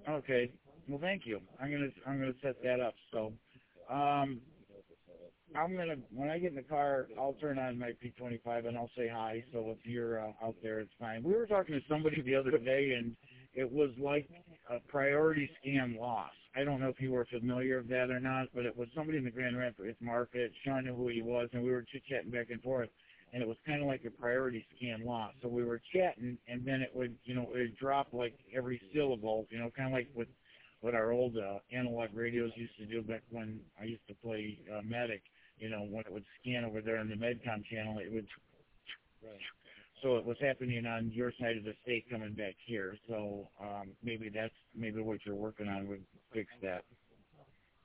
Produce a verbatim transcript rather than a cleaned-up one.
Okay. Well, thank you. I'm gonna I'm gonna set that up. So, um, I'm gonna when I get in the car, I'll turn on my P twenty-five and I'll say hi. So if you're uh, out there, it's fine. We were talking to somebody the other day, and it was like a priority scan loss. I don't know if you were familiar with that or not, but it was somebody in the Grand Rapids market. Sean knew who he was, and we were chit chatting back and forth. And it was kind of like a priority scan loss. So we were chatting, and then it would, you know, it would drop like every syllable, you know, kind of like with what our old uh, analog radios used to do back when I used to play uh, Medic. You know, when it would scan over there on the Medcom channel, it would. Right. So it was happening on your side of the state coming back here. So um, maybe that's maybe what you're working on would fix that.